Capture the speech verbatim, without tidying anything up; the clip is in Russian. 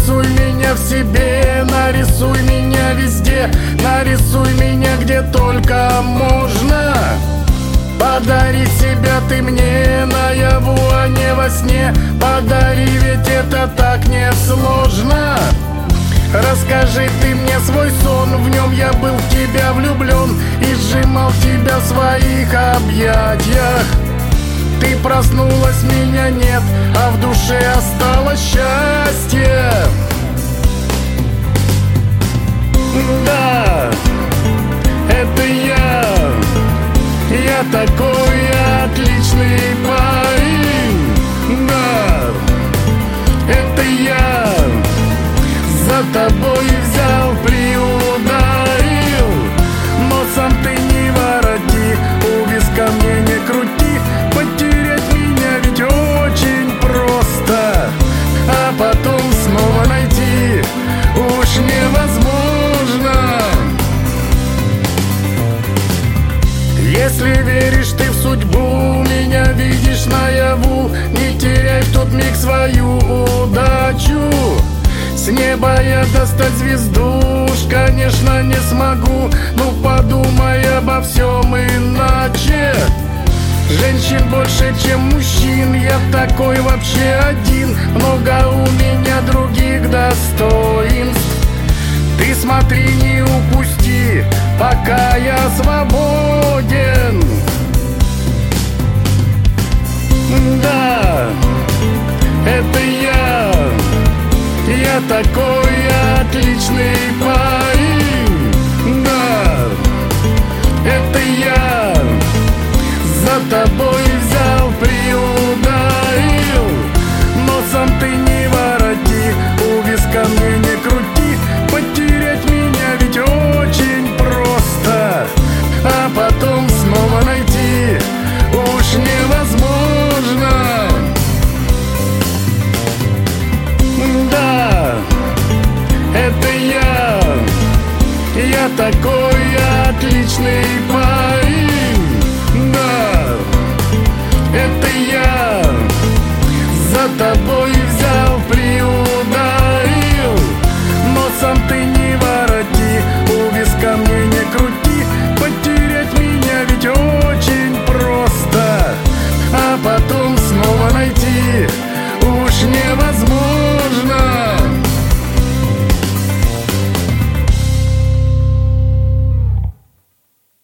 Нарисуй меня в себе, нарисуй меня везде, нарисуй меня где только можно. Подари себя ты мне наяву, а не во сне. Подари, ведь это так несложно. Расскажи ты мне свой сон, в нем я был в тебя влюблен и сжимал тебя в своих объятиях. Ты проснулась, меня нет, а в душе осталось счастье. Да, это я, я такой отличный парень. Да, это я за тобой взял, приударил. Но сам ты не вороти, у виска мне не крути. Потерять меня ведь очень просто, а потом снова найти уж невозможно. Если веришь ты в судьбу, меня видишь наяву, не теряй в тот миг свою удачу. С неба я достать звезду уж, конечно, не смогу, ну подумай обо всем иначе. Женщин больше, чем мужчин, я такой вообще один. Много у меня других достоинств. Ты смотри, не упусти, пока я свободен. Да, это я, я такой отличный парень. Да, это я за тобой взял, приударил. Но сам ты не вороти, у виска мне не крути. Потерять меня ведь очень просто, а потом снова найти уж невозможно. Да, это я, я такой